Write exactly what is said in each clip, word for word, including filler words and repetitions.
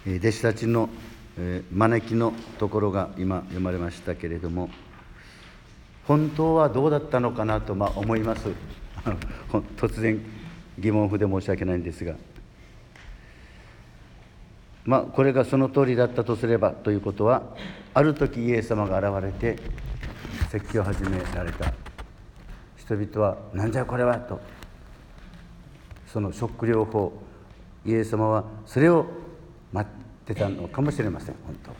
弟子たちの招きのところが今読まれましたけれども、本当はどうだったのかなとまあ思います。突然疑問符で申し訳ないんですが、まあこれがその通りだったとすればということは、ある時イエス様が現れて説教を始められた。人々はなんじゃこれはと、そのショック療法、イエス様はそれを待ってたのかもしれません。本当、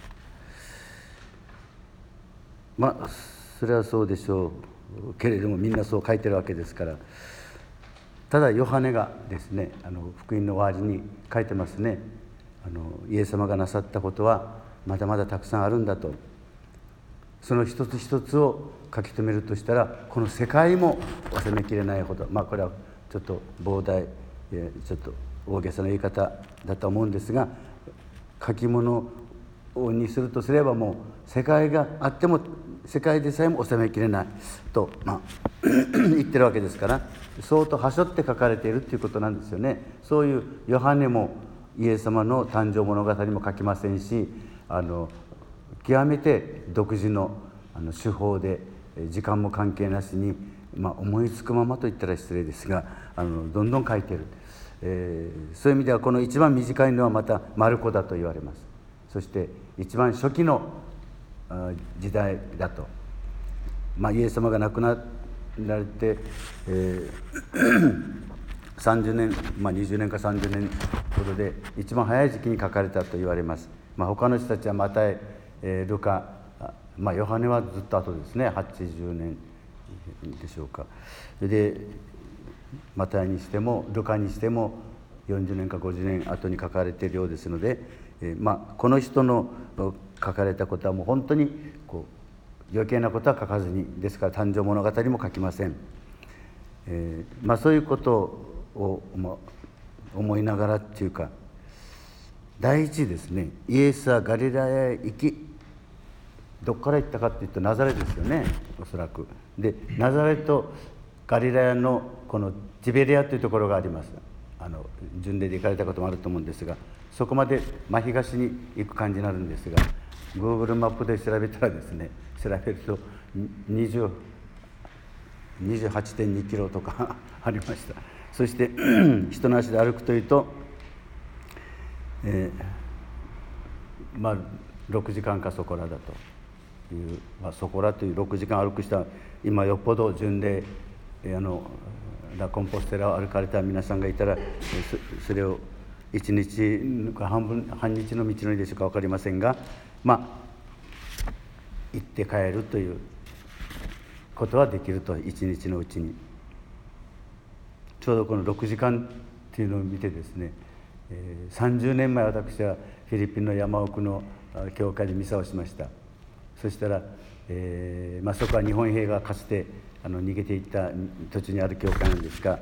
まあそれはそうでしょうけれども、みんなそう書いてるわけですから。ただヨハネがですね、あの福音の終わりに書いてますね。あのイエス様がなさったことはまだまだたくさんあるんだと。その一つ一つを書き留めるとしたら、この世界も収めきれないほど、まあこれはちょっと膨大、ちょっと大げさな言い方だと思うんですが、書き物にするとすれば、もう世界があっても世界でさえも収めきれないと、まあ、言ってるわけですから、相当はしょって書かれているということなんですよね。そういうヨハネもイエス様の誕生物語も書きませんし、あの極めて独自のあの手法で時間も関係なしに、まあ、思いつくままと言ったら失礼ですが、あのどんどん書いている、えー、そういう意味ではこの一番短いのはまたマルコだと言われます。そして一番初期の時代だと、まあ、イエス様が亡くなられて、えー、さんじゅうねん、まあ、にじゅうねんかさんじゅうねんほどで一番早い時期に書かれたと言われます。まあ、他の人たちはマタイ、えー、ルカ、まあ、ヨハネはずっと後ですね、はちじゅうねんでしょうか。でマタイにしてもルカにしてもよんじゅうねんかごじゅうねん後に書かれているようですので、えーまあ、この人の書かれたことはもう本当にこう余計なことは書かずに、ですから誕生物語も書きません。えーまあ、そういうことを、まあ、思いながらっていうか、第一ですね、イエスはガリラヤへ行き、どこから行ったかっていうとナザレですよね、おそらく。でナザレとガリラヤのこのティベリアというところがあります。あの巡礼で行かれたこともあると思うんですが、そこまで真東に行く感じになるんですが、 Google マップで調べたらですね、調べるとにじゅうはちてんにキロとかありました。そして人の足で歩くというと、えー、まあろくじかんかそこらだという、まあ、そこらというろくじかん歩く人は今よっぽど巡礼、あのラ・コンポステラを歩かれた皆さんがいたら、そ, それをいちにちか半分半日の道のりでしょうか分かりませんが、まあ行って帰るということはできると、いちにちのうちに。ちょうどこのろくじかんっていうのを見てですね、えー、さんじゅうねんまえ私はフィリピンの山奥の教会でミサをしました。そしたら、えーまあ、そこは日本兵がかつてあの逃げていった途中にある教会なんですが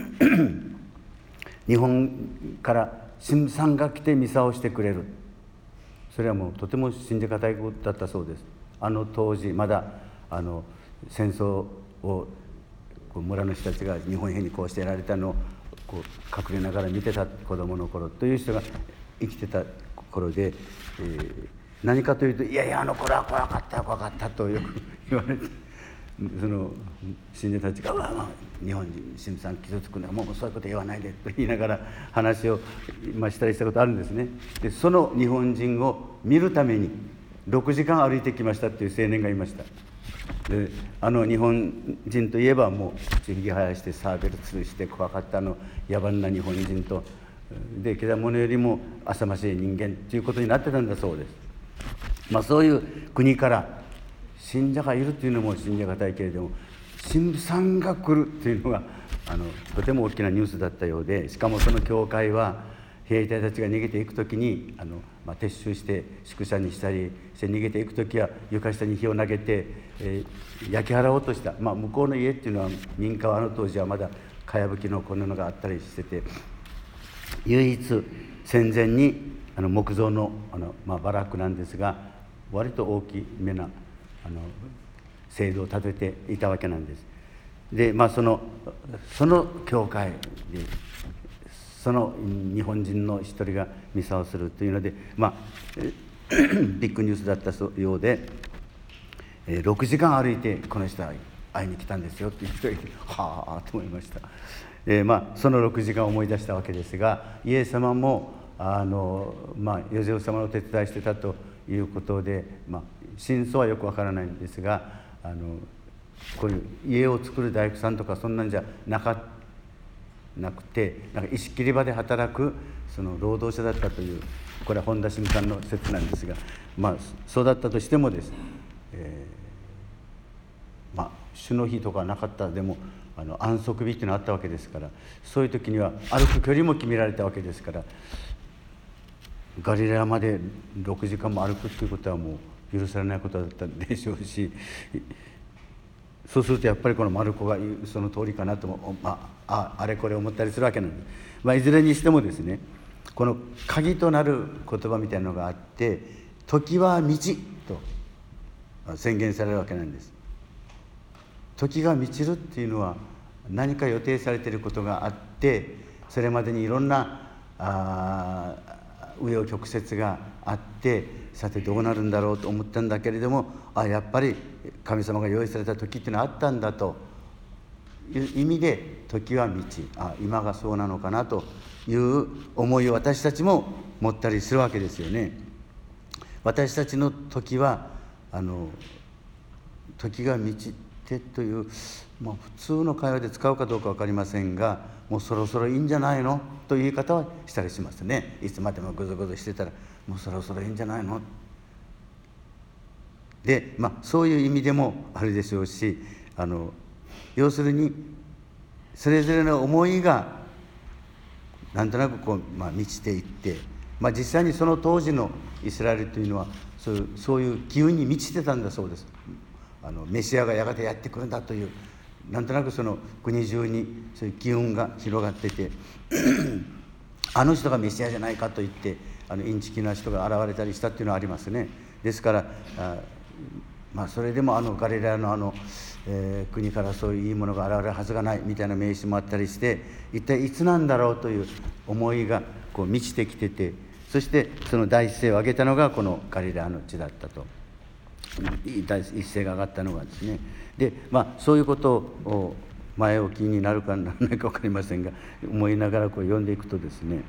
日本から神父さんが来てミサをしてくれる、それはもうとても信じがたいことだったそうです。あの当時まだあの戦争をこう村の人たちが日本兵にこうしてやられたのをこう隠れながら見てた子供の頃という人が生きてた頃で、えー、何かというと、いやいやあの頃は怖かった怖かったとよく言われて、その信者たちが「わわ日本人神父さん傷つくのはもうそういうこと言わないで」と言いながら話を今したりしたことあるんですね。でその日本人を見るためにろくじかん歩いてきましたっていう青年がいました。であの日本人といえばもう口ひげ生やしてサーベル潰して怖かったあの野蛮な日本人と、でけだものよりも浅ましい人間ということになってたんだそうです。まあ、そういう国から信者がいるというのも信じがたいけれども、神父さんが来るというのがあのとても大きなニュースだったようで、しかもその教会は兵隊たちが逃げていくときにあの、まあ、撤収して宿舎にしたりして逃げていくときは床下に火を投げて、えー、焼き払おうとした、まあ、向こうの家っていうのは民家はあの当時はまだかやぶきのこんなのがあったりしてて、唯一戦前にあの木造の、あの、まあ、バラックなんですが、割と大きめなあの制度を立てていたわけなんです。で、まあ、そのその教会でその日本人の一人がミサをするというので、まあビッグニュースだったようで、ろくじかん歩いてこの人は会いに来たんですよっていう人がいて、はあと思いました。えー、まあそのろくじかんを思い出したわけですが、イエス様もあの、まあ、ヨゼフ様のお手伝いしてたということで、まあ、真相はよくわからないんですが、あのこういう家を作る大工さんとかそんなんじゃなかなくて、なんか石切り場で働くその労働者だったという、これは本田晋さんの説なんですが、まあそうだったとしてもですね、えー、まあ主の日とかなかったでもあの安息日っていうのがあったわけですから、そういう時には歩く距離も決められたわけですから、ガリラヤまでろくじかんも歩くということはもう許されないことだったでしょうし、そうするとやっぱりこのマルコが言うその通りかなとも、まあ、ああれこれ思ったりするわけなんです。まあ、いずれにしてもですね、この鍵となる言葉みたいなのがあって、時は満ちと宣言されるわけなんです。時が満ちるっていうのは何か予定されていることがあって、それまでにいろんなあ紆余曲折があって、さてどうなるんだろうと思ったんだけれども、あやっぱり神様が用意された時っていうのはあったんだという意味で、時は満ち、あ今がそうなのかなという思いを私たちも持ったりするわけですよね。私たちの時はあの時が満ちてという、まあ、普通の会話で使うかどうか分かりませんが、もうそろそろいいんじゃないのという言い方はしたりしますね。いつまでもぐずぐずしてたらもうそろそろいいんじゃないので、まあ、そういう意味でもあるでしょうし、あの要するにそれぞれの思いがなんとなくこう、まあ、満ちていって、まあ、実際にその当時のイスラエルというのはそういう、そういう機運に満ちてたんだそうです。あのメシアがやがてやってくるんだという、なんとなくその国中にそういう機運が広がっててあの人がメシアじゃないかと言ってあのインチキな人が現れたりしたっていうのはありますね。ですからあ、まあ、それでもあのガリラヤのあの、えー、国からそういういいものが現れるはずがないみたいな名詞もあったりして、一体いつなんだろうという思いがこう満ちてきてて、そしてその第一声を挙げたのがこのガリラヤの地だったと。第一声が上がったのがですね。で、まあ、そういうことを前置きになるかならないか分かりませんが、思いながらこう読んでいくとですね、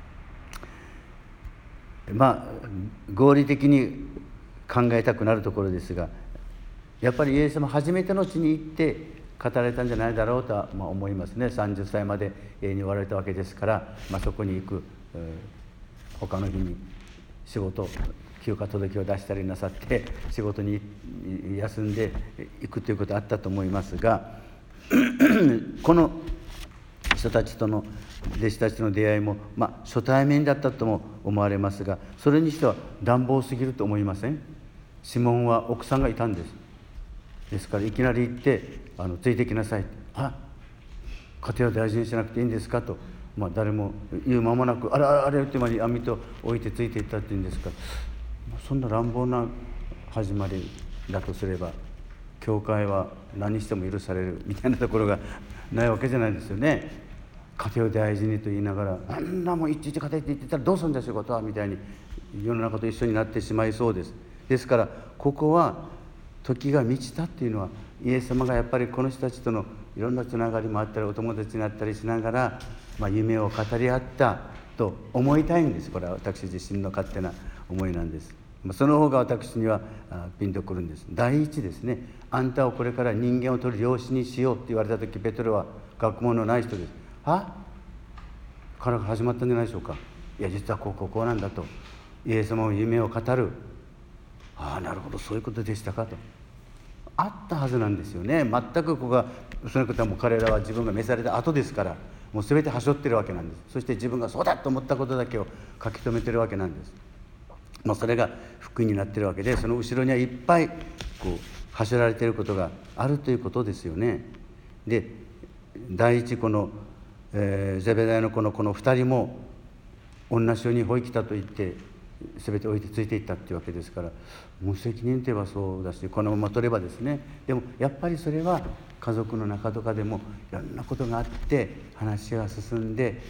まあ合理的に考えたくなるところですが、やっぱりイエス様初めての地に行って語られたんじゃないだろうとはまあ思いますね。さんじゅっさいまで永遠におられたわけですから、まあ、そこに行く、えー、他の日に仕事休暇届を出したりなさって仕事に休んでいくということあったと思いますがこの人たちとの弟子たちとの出会いも、まあ、初対面だったとも思われますが、それにしては乱暴すぎると思いません？シモンは奥さんがいたんです。ですからいきなり行ってあのついてきなさい、あ家庭を大事にしなくていいんですかと、まあ、誰も言う間もなくあれあれってまで網と置いてついていったっていうんですから、そんな乱暴な始まりだとすれば教会は何しても許されるみたいなところがないわけじゃないですよね。家庭を大事にと言いながら、あんなもんいちいち家庭って言ってたらどうするんだ仕事はみたいに世の中と一緒になってしまいそうです。ですからここは時が満ちたっていうのは、イエス様がやっぱりこの人たちとのいろんなつながりもあったりお友達になったりしながら、まあ、夢を語り合ったと思いたいんです。これは私自身の勝手な思いなんです。その方が私にはピンとくるんです。第一ですね、あんたをこれから人間を取る漁師にしようって言われた時、ペトロは学問のない人です。はから始まったんじゃないでしょうか。いや実はこうこうこうなんだと、イエス様の夢を語る。ああなるほど、そういうことでしたかとあったはずなんですよね。全くここがそのことはもう彼らは自分が召された後ですから、もう全てはしょってるわけなんです。そして自分がそうだと思ったことだけを書き留めてるわけなんです。まあ、それが福音になってるわけで、その後ろにはいっぱいこう走られていることがあるということですよね。で第一この、えー、ゼベダイのこのこのふたりも同じように保育たと言って全て置いてついていったっていうわけですから、無責任といえばそうだし、このまま取ればですね。でもやっぱりそれは家族の中とかでもいろんなことがあって話が進んで、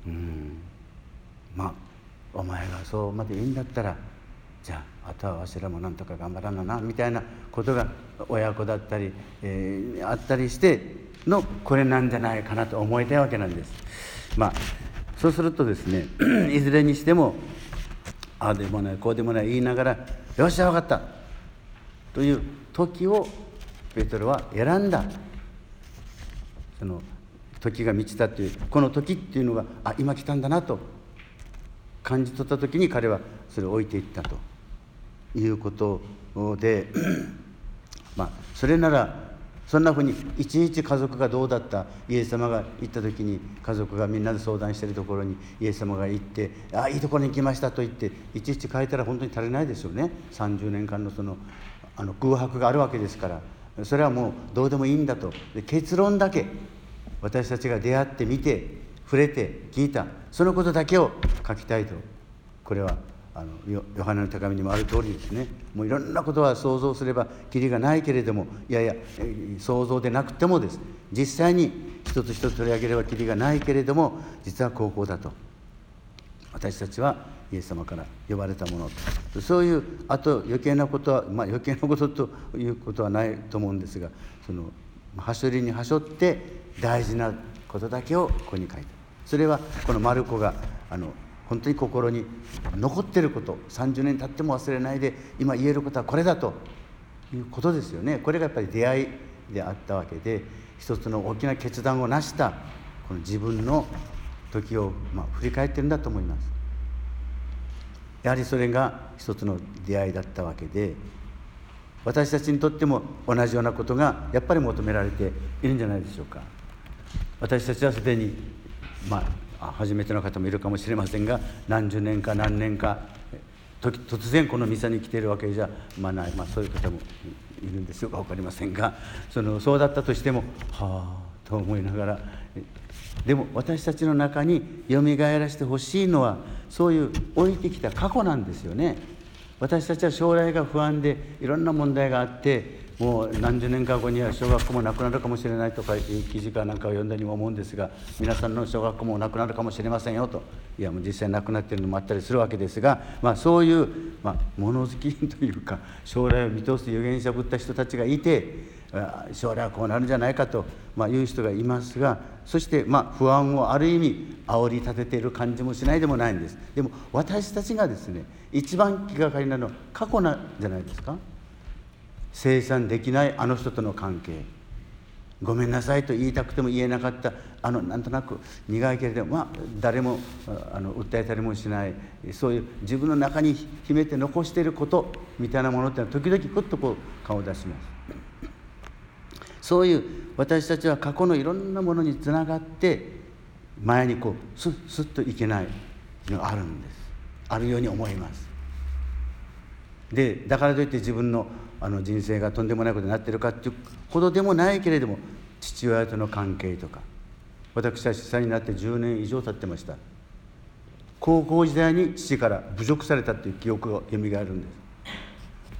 うんまあお前がそうまでいいんだったら、じゃああとはわしらもなんとか頑張らななみたいなことが親子だったり、えー、あったりしてのこれなんじゃないかなと思いたいわけなんです。まあそうするとですねいずれにしてもああでもないこうでもない言いながらよっしゃ分かったという時をペテロは選んだ。その時が満ちたというこの時っていうのがあ今来たんだなと感じ取った時に彼はそれを置いていったということでまあそれならそんなふうにいちいち家族がどうだったイエス様が行った時に家族がみんなで相談しているところにイエス様が行ってあいいところに来ましたと言っていちいち書いたら本当に足りないですよね。さんじゅうねんかんのそのあの空白があるわけですから、それはもうどうでもいいんだと。で結論だけ私たちが出会ってみて触れて聞いたそのことだけを書きたいと。これはあのヨハネの手紙にもある通りですね。もういろんなことは想像すればきりがないけれども、いやいや想像でなくてもです実際に一つ一つ取り上げればきりがないけれども、実は高校だと。私たちはイエス様から呼ばれたものと、そういうあと余計なことは、まあ、余計なことということはないと思うんですが、そのはしょりにはしょって大事なことだけをここに書いた。それはこのマルコがあの本当に心に残っていること、さんじゅうねん経っても忘れないで今言えることはこれだということですよね。これがやっぱり出会いであったわけで、一つの大きな決断を成したこの自分の時を、まあ、振り返ってるんだと思います。やはりそれが一つの出会いだったわけで、私たちにとっても同じようなことがやっぱり求められているんじゃないでしょうか。私たちはすでに、まあ、初めての方もいるかもしれませんが、何十年か何年か突然このミサに来ているわけじゃ、まあない、まあ、そういう方もいるんでしょうか分かりませんが、そのそうだったとしてもはあと思いながら、でも私たちの中によみがえらせてほしいのはそういう置いてきた過去なんですよね。私たちは将来が不安でいろんな問題があって、もう何十年か後には小学校もなくなるかもしれないとかいう記事かなんかを読んだにも思うんですが、皆さんの小学校もなくなるかもしれませんよと、いやもう実際なくなっているのもあったりするわけですが、まあ、そういう、まあ、物好きというか将来を見通す預言者ぶった人たちがいて、将来はこうなるんじゃないかと、まあ、いう人がいますが、そしてまあ不安をある意味煽り立てている感じもしないでもないんです。でも私たちがですね一番気がかりなのは過去なんじゃないですか。清算できないあの人との関係、ごめんなさいと言いたくても言えなかったあのなんとなく苦いけれども、まあ、誰もあの訴えたりもしない、そういう自分の中に秘めて残していることみたいなものってのは時々ふっとこう顔を出します。そういう私たちは過去のいろんなものにつながって前にこうスッスッといけないのがあるんです。あるように思います。でだからといって自分のあの人生がとんでもないことになっているかというほどでもないけれども、父親との関係とか、私は司祭になってじゅうねん以上経ってました。高校時代に父から侮辱されたという記憶がよみがえるんです。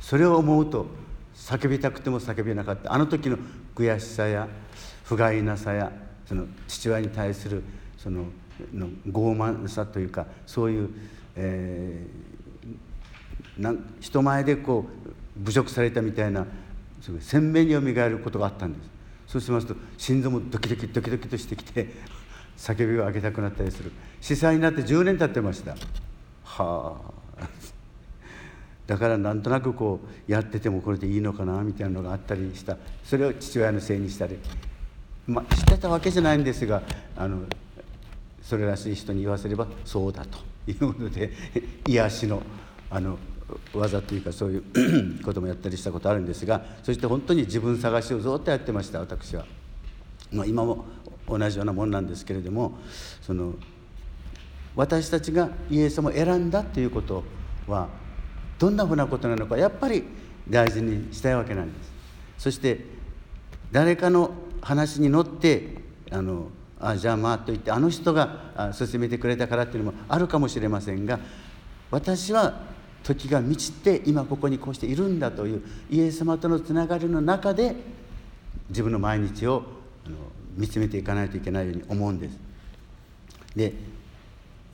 それを思うと叫びたくても叫べなかったあの時の悔しさや不甲斐なさや、その父親に対するそのの傲慢さというか、そういう、えー、なん人前でこう侮辱されたみたいな鮮明によみがえることがあったんです。そうしますと心臓もドキドキドキドキとしてきて叫びを上げたくなったりする。司祭になってじゅうねん経ってました。はあだからなんとなくこうやっててもこれでいいのかなみたいなのがあったりした。それを父親のせいにしたり、まあ、知ってたわけじゃないんですが、あのそれらしい人に言わせればそうだということで癒しのあの技というかそういうこともやったりしたことあるんですが、そして本当に自分探しをずっとやってました私は。まあ、今も同じようなもんなんですけれども、その私たちがイエス様を選んだということはどんなふうなことなのかやっぱり大事にしたいわけなんです。そして誰かの話に乗ってあのあじゃあまあと言ってあの人が勧めてくれたからっていうのもあるかもしれませんが、私は時が満ちて今ここにこうしているんだというイエス様とのつながりの中で自分の毎日をあの見つめていかないといけないように思うんです。で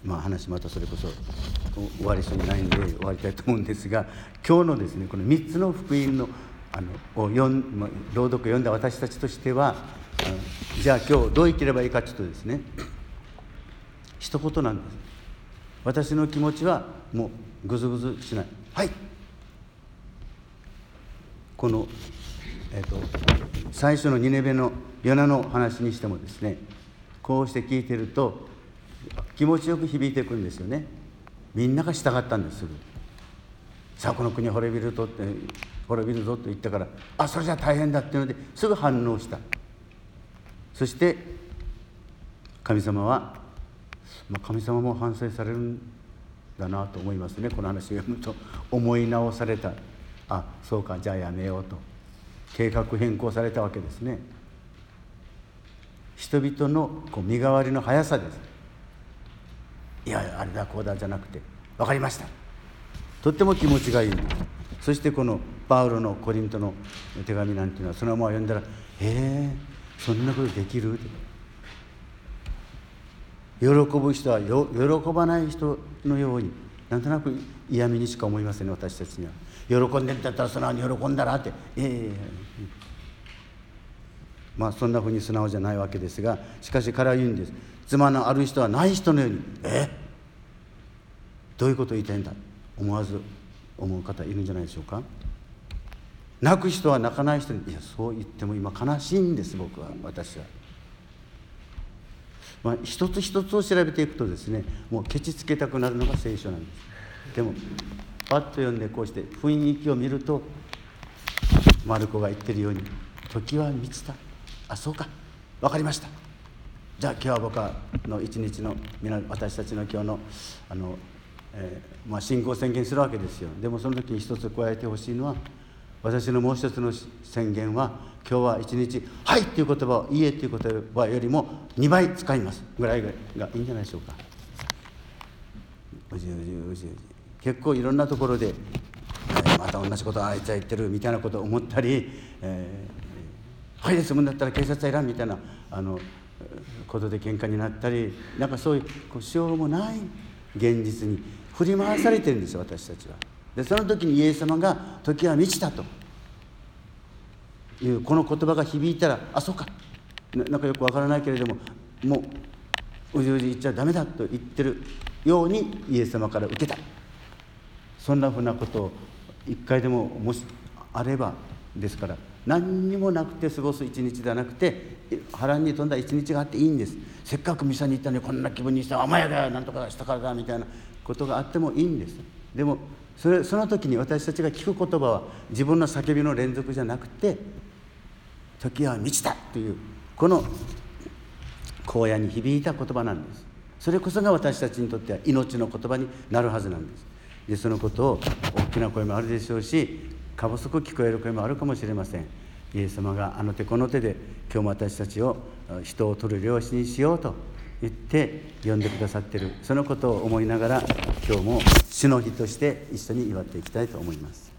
まあ、話またそれこそ終わりそうにないんで終わりたいと思うんですが、今日のですねこのみっつの福音のあのを読ん、まあ、朗読を読んだ私たちとしては、じゃあ今日どう生きればいいかというとですね、一言なんです。私の気持ちはもうぐずぐずしない。はい、この、えーと、最初のニネベのヨナの話にしてもですね、こうして聞いてると気持ちよく響いてくるんですよね。みんなが従ったんです。すぐさあこの国滅びるとって滅びるぞと言ったから、あそれじゃ大変だっていうのですぐ反応した。そして神様は、まあ、神様も反省されるんだなと思いますね。この話を読むと思い直された。あそうか、じゃあやめようと計画変更されたわけですね。人々のこう身代わりの速さです。いやあれだこうだじゃなくて、分かりました、とっても気持ちがいい。そしてこのパウロのコリントの手紙なんていうのはそのまま読んだら、えー、そんなことできる？喜ぶ人はよ喜ばない人のように、なんとなく嫌味にしか思いませんね。私たちには喜んでんだったら素直に喜んだらって、ええまあそんなふうに素直じゃないわけですが、しかし彼は言うんです。妻のある人はない人のように、えどういうことを言いたいんだ思わず思う方いるんじゃないでしょうか。泣く人は泣かない人に、いやそう言っても今悲しいんです。僕は私は、まあ、一つ一つを調べていくとですね、もうケチつけたくなるのが聖書なんです。でもパッと読んでこうして雰囲気を見ると、マルコが言ってるように時は満ちた。あそうか、分かりました。じゃあ今日は僕の一日の皆私たちの今日のあの、えーまあ、信仰宣言するわけですよ。でもその時に一つ加えてほしいのは、私のもう一つの宣言は、今日は一日はいっていう言葉をいいえっていう言葉よりもにばい使いますぐらいがいいんじゃないでしょうか。うじうじうじうじ結構いろんなところで、えー、また同じことあいつは言ってるみたいなことを思ったり、えー、はいで済むんだったら警察はいらんみたいなあのことで喧嘩になったり、なんかそういうこうしようもない現実に振り回されてるんですよ、私たちは。でその時にイエス様が時は満ちたというこの言葉が響いたら、あそうか、な, なんかよくわからないけれども、もううじうじ言っちゃダメだと言ってるようにイエス様から受けた。そんなふうなことを一回でももしあれば、ですから何にもなくて過ごす一日ではなくて、波乱に富んだ一日があっていいんです。せっかくミサに行ったのにこんな気分にして甘やかなんとかしたからだみたいなことがあってもいいんです。でもそれその時に私たちが聞く言葉は自分の叫びの連続じゃなくて、時は満ちたというこの荒野に響いた言葉なんです。それこそが私たちにとっては命の言葉になるはずなんです。でそのことを大きな声もあるでしょうし、か細く聞こえる声もあるかもしれません。イエス様があの手この手で今日も私たちを人を取る漁師にしようと言って呼んでくださっている、そのことを思いながら今日も主の日として一緒に祝っていきたいと思います。